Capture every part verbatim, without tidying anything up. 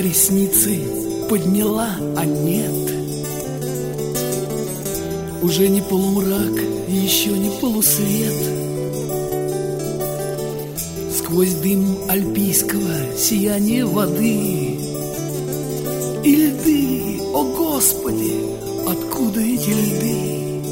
ресницы подняла, а нет. Уже не полумрак, еще не полусвет. Сквозь дым альпийского сияние воды и льды, о Господи, откуда эти льды?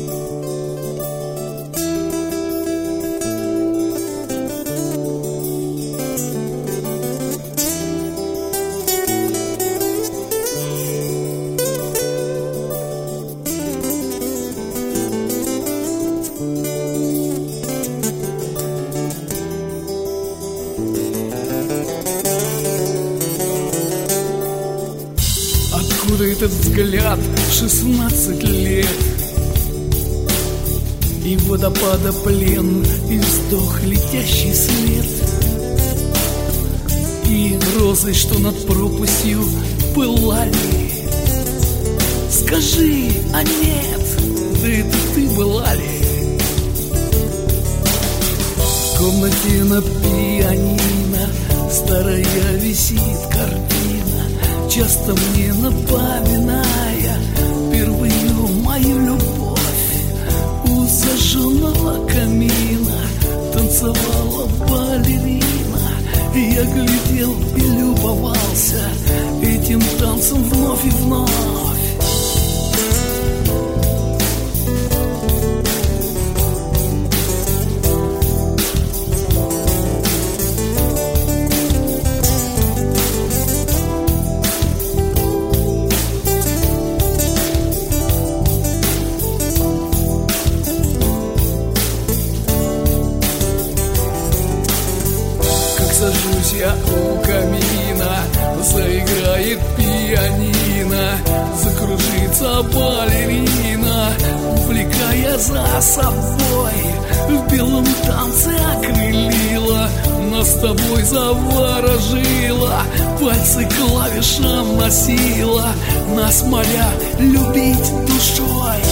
Откуда этот взгляд в шестнадцать лет? И водопада плен, и вздох, летящий след, и розы, что над пропастью пылали. Скажи, а нет, да это ты была ли? В комнате на пианино старая висит картина, часто мне напоминая первую мою любовь. У зажженного камина танцевала балерина, и я глядел и любовался этим танцем вновь и вновь. Сажусь я у камина, заиграет пианино, закружится балерина, увлекая за собой. В белом танце окрылила, нас с тобой заворожила, пальцы клавишам носила, нас моля любить душой.